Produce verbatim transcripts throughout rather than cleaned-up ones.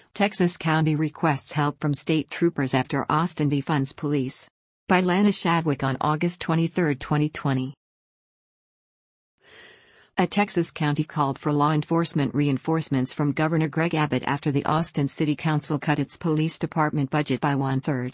Texas County requests help from state troopers after Austin defunds police. By Lana Shadwick on August twenty-third, twenty twenty. A Texas county called for law enforcement reinforcements from Governor Greg Abbott after the Austin City Council cut its police department budget by one-third.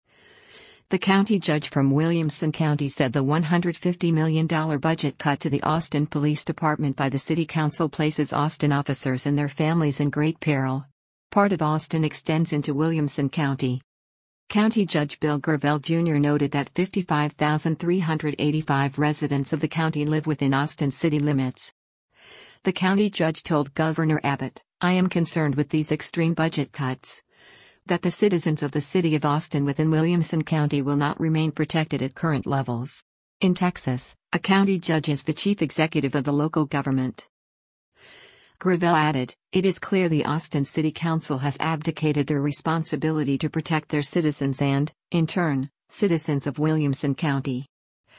The county judge from Williamson County said the one hundred fifty million dollars budget cut to the Austin Police Department by the City Council places Austin officers and their families in great peril. Part of Austin extends into Williamson County. County Judge Bill Gravel Junior noted that fifty-five thousand three hundred eighty-five residents of the county live within Austin city limits. The county judge told Governor Abbott, "I am concerned with these extreme budget cuts. That the citizens of the city of Austin within Williamson County will not remain protected at current levels." In Texas, a county judge is the chief executive of the local government. Gravel added, "It is clear the Austin City Council has abdicated their responsibility to protect their citizens and, in turn, citizens of Williamson County.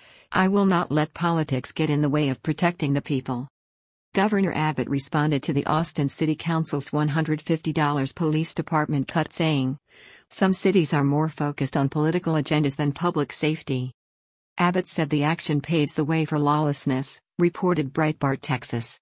I will not let politics get in the way of protecting the people." Governor Abbott responded to the Austin City Council's one hundred fifty dollars police department cut saying, "Some cities are more focused on political agendas than public safety." Abbott said the action paves the way for lawlessness, reported Breitbart Texas.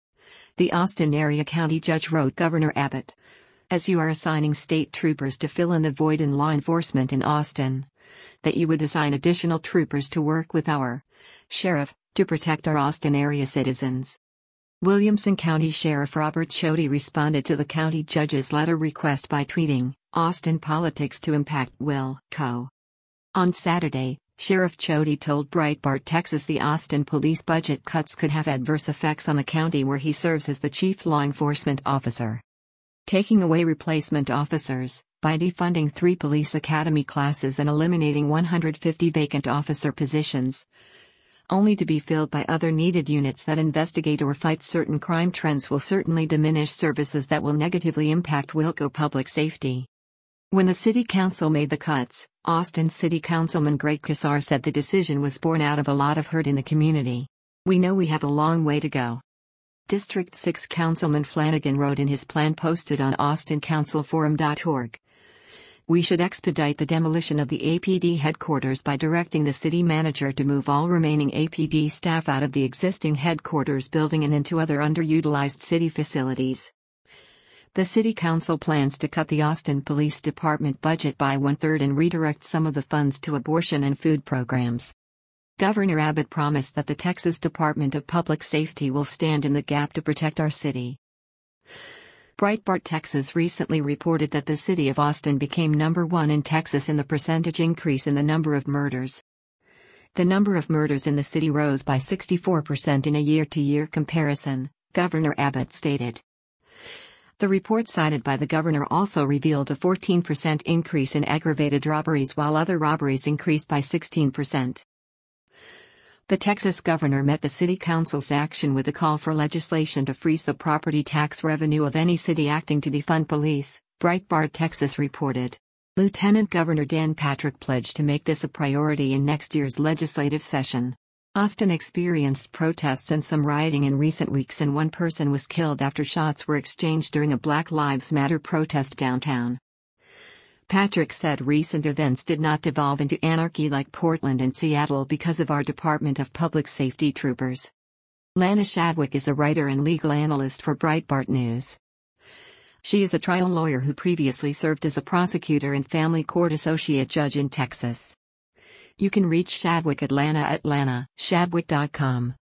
The Austin area county judge wrote Governor Abbott, "As you are assigning state troopers to fill in the void in law enforcement in Austin, that you would assign additional troopers to work with our sheriff to protect our Austin area citizens." Williamson County Sheriff Robert Chody responded to the county judge's letter request by tweeting, "Austin politics to impact Will Co." On Saturday, Sheriff Chody told Breitbart Texas the Austin police budget cuts could have adverse effects on the county where he serves as the chief law enforcement officer. Taking away replacement officers, by defunding three police academy classes and eliminating one hundred fifty vacant officer positions, only to be filled by other needed units that investigate or fight certain crime trends, will certainly diminish services that will negatively impact Wilco public safety. When the City Council made the cuts, Austin City Councilman Greg Casar said the decision was born out of a lot of hurt in the community. "We know we have a long way to go." District six Councilman Flanagan wrote in his plan posted on austin council forum dot org. "We should expedite the demolition of the A P D headquarters by directing the city manager to move all remaining A P D staff out of the existing headquarters building and into other underutilized city facilities." The City Council plans to cut the Austin Police Department budget by one-third and redirect some of the funds to abortion and food programs. Governor Abbott promised that the Texas Department of Public Safety will stand in the gap to protect our city. Breitbart Texas recently reported that the city of Austin became number one in Texas in the percentage increase in the number of murders. The number of murders in the city rose by sixty-four percent in a year-to-year comparison, Governor Abbott stated. The report cited by the governor also revealed a fourteen percent increase in aggravated robberies while other robberies increased by sixteen percent. The Texas governor met the City Council's action with a call for legislation to freeze the property tax revenue of any city acting to defund police, Breitbart Texas reported. Lieutenant Governor Dan Patrick pledged to make this a priority in next year's legislative session. Austin experienced protests and some rioting in recent weeks, and one person was killed after shots were exchanged during a Black Lives Matter protest downtown. Patrick said recent events did not devolve into anarchy like Portland and Seattle because of our Department of Public Safety troopers. Lana Shadwick is a writer and legal analyst for Breitbart News. She is a trial lawyer who previously served as a prosecutor and family court associate judge in Texas. You can reach Shadwick at lana at lana shadwick dot com.